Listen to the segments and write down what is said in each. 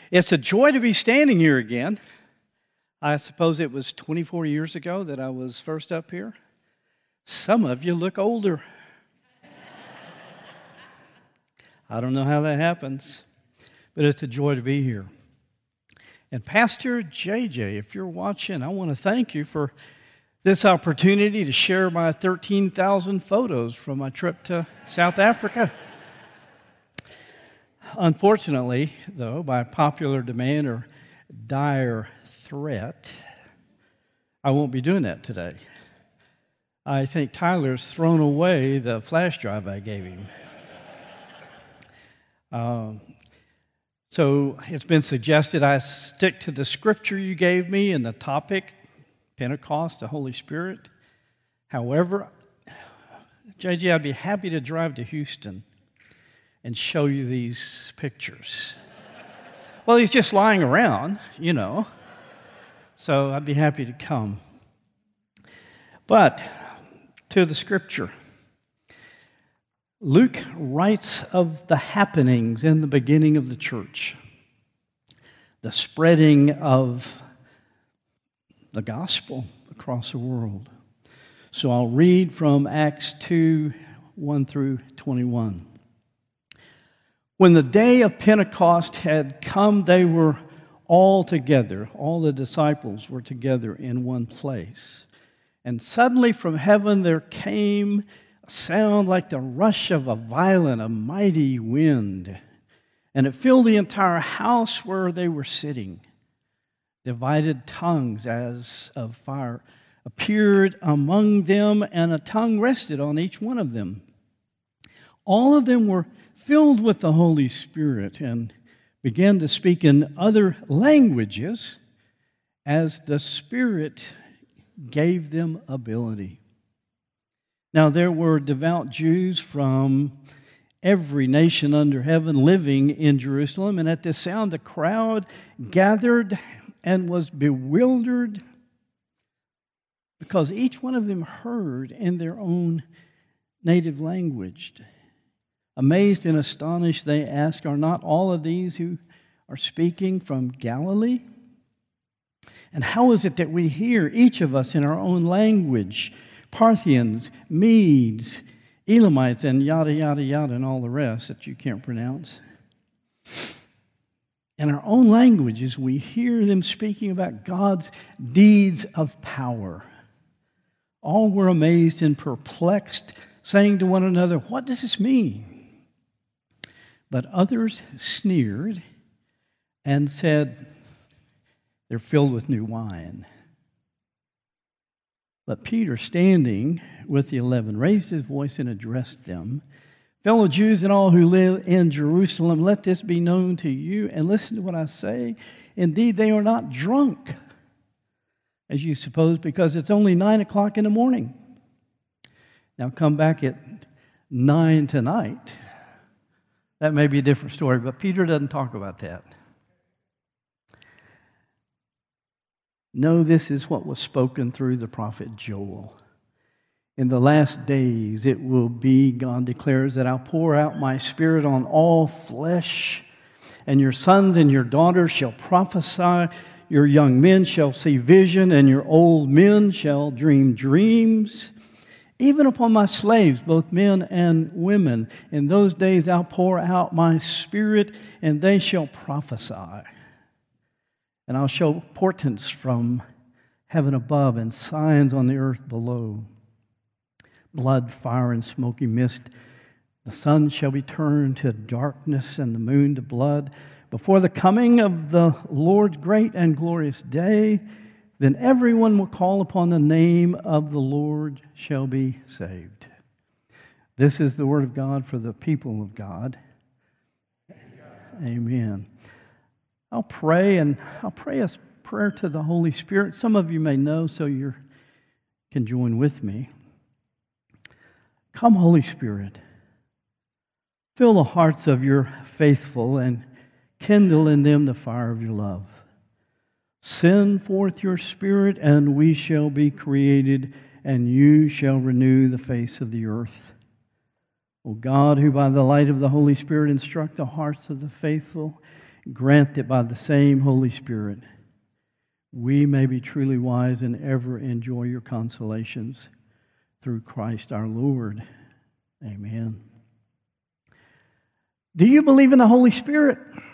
It's a joy to be standing here again. I suppose it was 24 years ago that I was first up here. Some of you look older. I don't know how that happens, but it's a joy to be here. And Pastor JJ, if you're watching, I want to thank you for this opportunity to share my 13,000 photos from my trip to South Africa. Unfortunately, though, by popular demand or dire threat, I won't be doing that today. I think Tyler's thrown away the flash drive I gave him. So it's been suggested I stick to the scripture you gave me and the topic, Pentecost, the Holy Spirit. However, JJ, I'd be happy to drive to Houston and show you these pictures. Well, he's just lying around, you know, so I'd be happy to come. But to the scripture. Luke writes of the happenings in the beginning of the church, the spreading of the gospel across the world. So I'll read from Acts 2, 1 through 21. When the day of Pentecost had come, they were all together. All the disciples were together in one place. And suddenly from heaven there came a sound like the rush of a mighty wind. And it filled the entire house where they were sitting. Divided tongues as of fire appeared among them, and a tongue rested on each one of them. All of them were filled with the Holy Spirit and began to speak in other languages as the Spirit gave them ability. Now there were devout Jews from every nation under heaven living in Jerusalem, and at this sound the crowd gathered and was bewildered because each one of them heard in their own native language. Amazed and astonished, they asked, "Are not all of these who are speaking from Galilee? And how is it that we hear, each of us, in our own language, Parthians, Medes, Elamites, and yada, yada, yada, and all the rest that you can't pronounce? In our own languages, we hear them speaking about God's deeds of power." All were amazed and perplexed, saying to one another, "What does this mean?" But others sneered and said, "They're filled with new wine." But Peter, standing with the 11, raised his voice and addressed them, "Fellow Jews and all who live in Jerusalem, let this be known to you, and listen to what I say. Indeed, they are not drunk, as you suppose, because it's only 9 o'clock in the morning. Now come back at 9 tonight. That may be a different story, but Peter doesn't talk about that. No, this is what was spoken through the prophet Joel. In the last days it will be, God declares, that I'll pour out my Spirit on all flesh, and your sons and your daughters shall prophesy, your young men shall see vision, and your old men shall dream dreams. Even upon my slaves, both men and women, in those days I'll pour out my Spirit, and they shall prophesy. And I'll show portents from heaven above and signs on the earth below. Blood, fire, and smoky mist. The sun shall be turned to darkness and the moon to blood before the coming of the Lord's great and glorious day. Then everyone will call upon the name of the Lord shall be saved. This is the word of God for the people of God. Amen. I'll pray a prayer to the Holy Spirit. Some of you may know, so you can join with me. Come, Holy Spirit, fill the hearts of your faithful and kindle in them the fire of your love. Send forth your Spirit, and we shall be created, and you shall renew the face of the earth. O God, who by the light of the Holy Spirit instruct the hearts of the faithful, grant that by the same Holy Spirit we may be truly wise and ever enjoy your consolations through Christ our Lord. Amen. Do you believe in the Holy Spirit?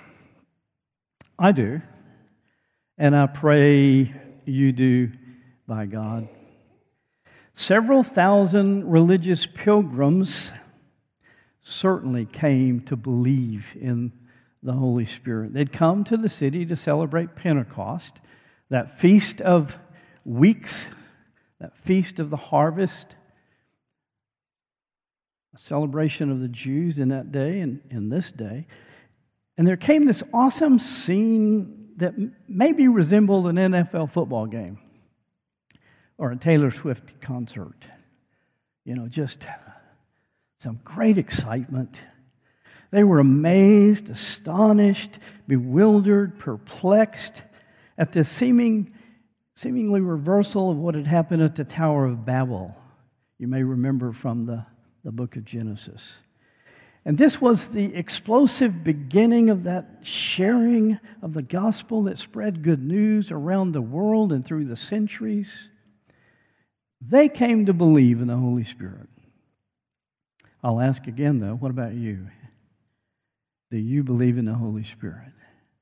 I do. And I pray you do, by God. Several thousand religious pilgrims certainly came to believe in the Holy Spirit. They'd come to the city to celebrate Pentecost, that feast of weeks, that feast of the harvest, a celebration of the Jews in that day and in this day. And there came this awesome scene that maybe resembled an NFL football game or a Taylor Swift concert. You know, just some great excitement. They were amazed, astonished, bewildered, perplexed at this seemingly reversal of what had happened at the Tower of Babel. You may remember from the book of Genesis. And this was the explosive beginning of that sharing of the gospel that spread good news around the world and through the centuries. They came to believe in the Holy Spirit. I'll ask again, though, what about you? Do you believe in the Holy Spirit?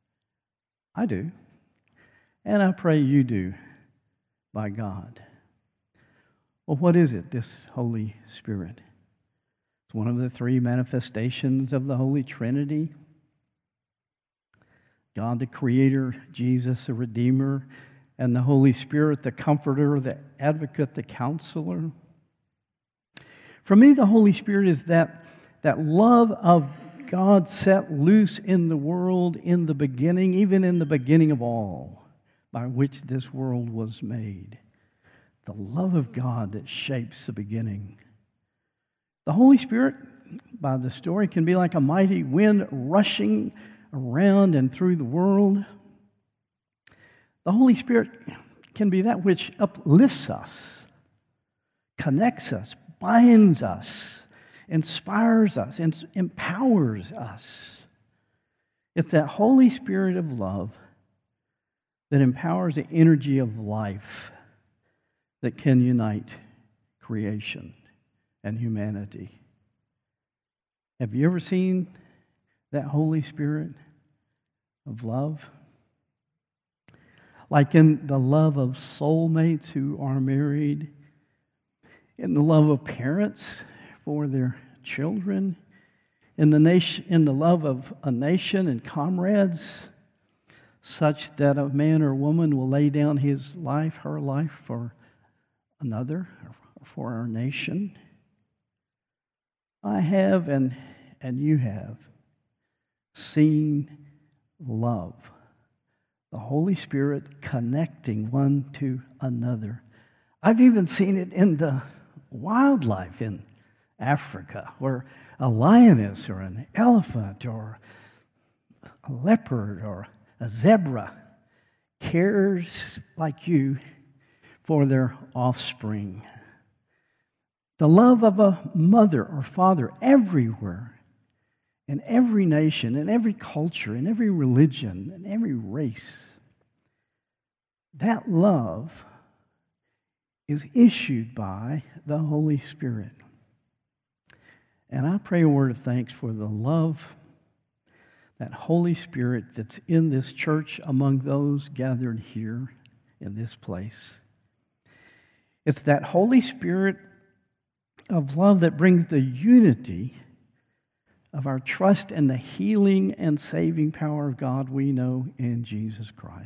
I do. And I pray you do, by God. Well, what is it, this Holy Spirit? It's one of the three manifestations of the Holy Trinity. God the Creator, Jesus the Redeemer, and the Holy Spirit, the Comforter, the Advocate, the Counselor. For me, the Holy Spirit is that love of God set loose in the world in the beginning, even in the beginning of all, by which this world was made. The love of God that shapes the beginning. The Holy Spirit, by the story, can be like a mighty wind rushing around and through the world. The Holy Spirit can be that which uplifts us, connects us, binds us, inspires us, and empowers us. It's that Holy Spirit of love that empowers the energy of life that can unite creation and humanity. Have you ever seen that Holy Spirit of love? Like in the love of soulmates who are married, in the love of parents for their children, in the love of a nation and comrades, such that a man or woman will lay down his life, her life, for another, or for our nation. I have, and you have, seen love, the Holy Spirit connecting one to another. I've even seen it in the wildlife in Africa, where a lioness or an elephant or a leopard or a zebra cares like you for their offspring. The love of a mother or father everywhere, in every nation, in every culture, in every religion, in every race. That love is issued by the Holy Spirit. And I pray a word of thanks for the love, that Holy Spirit that's in this church among those gathered here in this place. It's that Holy Spirit of love that brings the unity of our trust in the healing and saving power of God we know in Jesus Christ.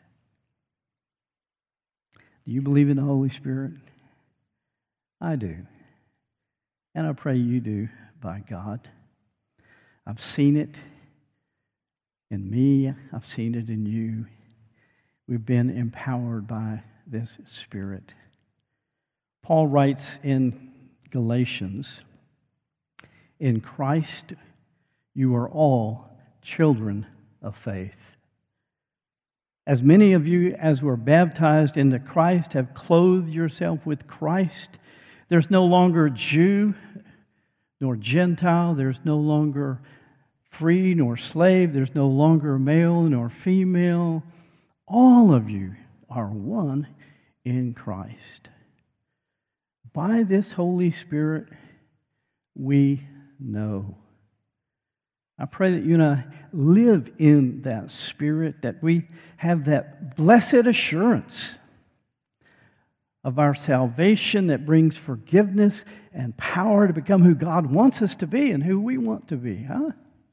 Do you believe in the Holy Spirit? I do. And I pray you do, by God. I've seen it in me. I've seen it in you. We've been empowered by this Spirit. Paul writes in Galatians, "In Christ you are all children of faith. As many of you as were baptized into Christ have clothed yourself with Christ. There's no longer Jew nor Gentile. There's no longer free nor slave. There's no longer male nor female. All of you are one in Christ. By this Holy Spirit, we know. I pray that you and I live in that Spirit, that we have that blessed assurance of our salvation that brings forgiveness and power to become who God wants us to be and who we want to be, huh?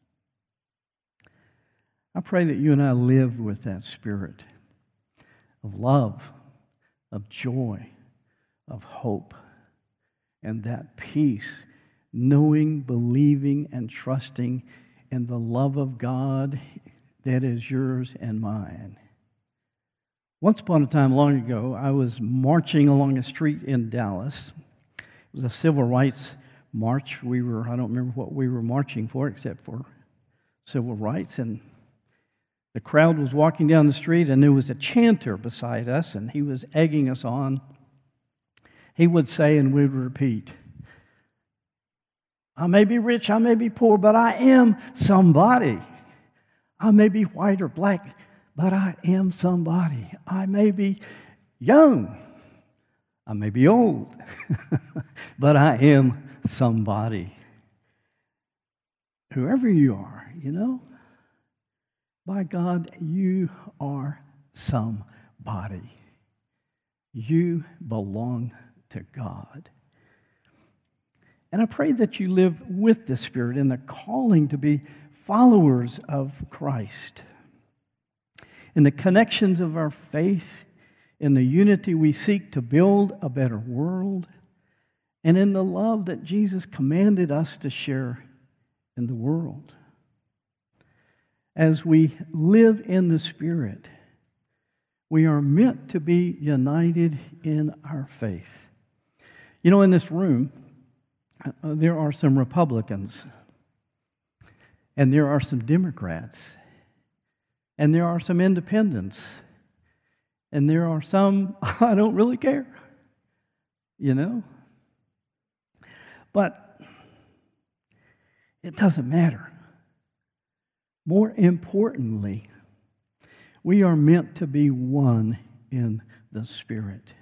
I pray that you and I live with that Spirit of love, of joy, of hope, and that peace, knowing, believing, and trusting in the love of God that is yours and mine. Once upon a time, long ago, I was marching along a street in Dallas. It was a civil rights march. I don't remember what we were marching for except for civil rights. And the crowd was walking down the street, and there was a chanter beside us, and he was egging us on. He would say, and we would repeat, I may be rich, I may be poor, but I am somebody. I may be white or black, but I am somebody. I may be young, I may be old, but I am somebody. Whoever you are, by God, you are somebody. You belong to God. And I pray that you live with the Spirit in the calling to be followers of Christ. In the connections of our faith, in the unity we seek to build a better world, and in the love that Jesus commanded us to share in the world. As we live in the Spirit, we are meant to be united in our faith. In this room, there are some Republicans, and there are some Democrats, and there are some independents, and there are some, I don't really care, But it doesn't matter. More importantly, we are meant to be one in the Spirit.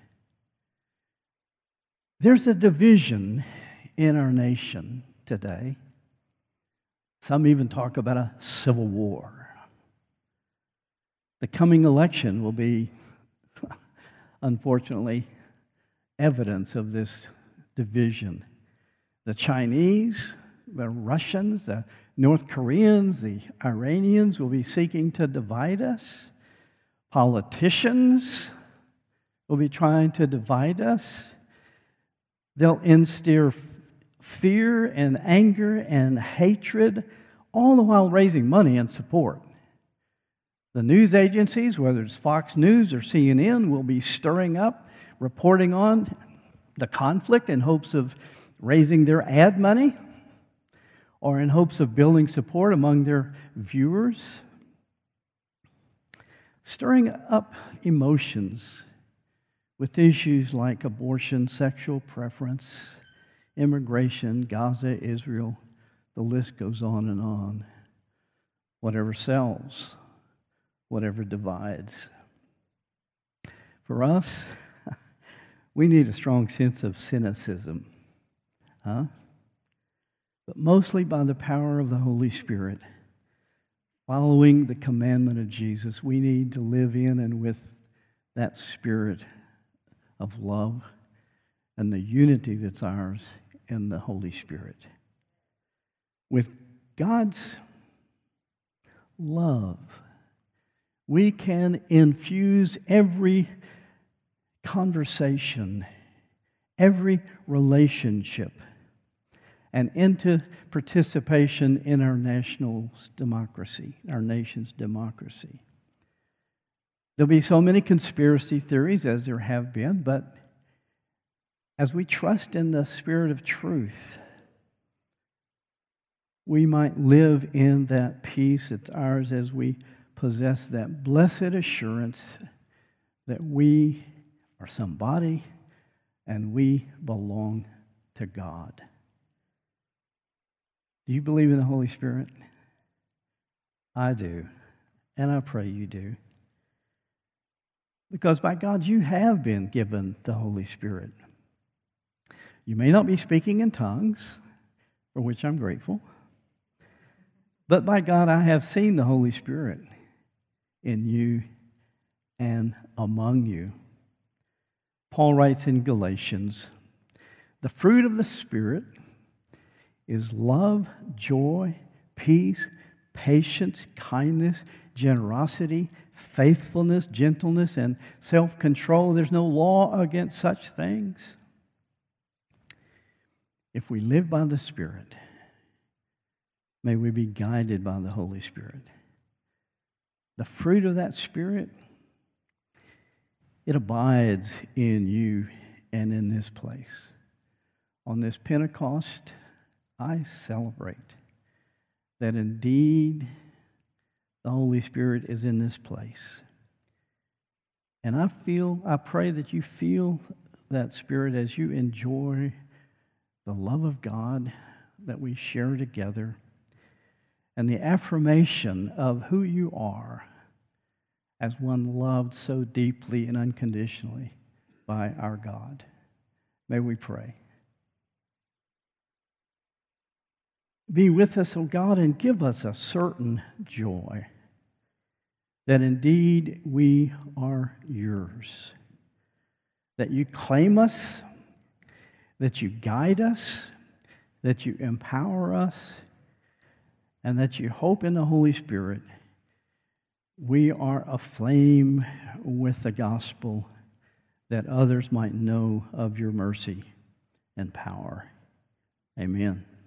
There's a division in our nation today. Some even talk about a civil war. The coming election will be, unfortunately, evidence of this division. The Chinese, the Russians, the North Koreans, the Iranians will be seeking to divide us. Politicians will be trying to divide us. They'll instill fear and anger and hatred, all the while raising money and support. The news agencies, whether it's Fox News or CNN, will be stirring up, reporting on the conflict in hopes of raising their ad money or in hopes of building support among their viewers. Stirring up emotions with issues like abortion, sexual preference, immigration, Gaza, Israel, the list goes on and on. Whatever sells, whatever divides. For us, we need a strong sense of cynicism, but mostly by the power of the Holy Spirit, following the commandment of Jesus, we need to live in and with that spirit of love and the unity that's ours in the Holy Spirit. With God's love, we can infuse every conversation, every relationship, and into participation in our nation's democracy. There'll be so many conspiracy theories as there have been, but as we trust in the Spirit of truth, we might live in that peace that's ours as we possess that blessed assurance that we are somebody and we belong to God. Do you believe in the Holy Spirit? I do, and I pray you do. Because by God, you have been given the Holy Spirit. You may not be speaking in tongues, for which I'm grateful, but by God, I have seen the Holy Spirit in you and among you. Paul writes in Galatians, the fruit of the Spirit is love, joy, peace, patience, kindness, generosity, faithfulness, gentleness, and self-control. There's no law against such things. If we live by the Spirit, may we be guided by the Holy Spirit. The fruit of that Spirit, it abides in you and in this place. On this Pentecost, I celebrate that indeed the Holy Spirit is in this place. And I pray that you feel that Spirit as you enjoy the love of God that we share together and the affirmation of who you are as one loved so deeply and unconditionally by our God. May we pray. Be with us, O God, and give us a certain joy that indeed we are yours, that you claim us, that you guide us, that you empower us, and that you hope in the Holy Spirit we are aflame with the gospel that others might know of your mercy and power. Amen.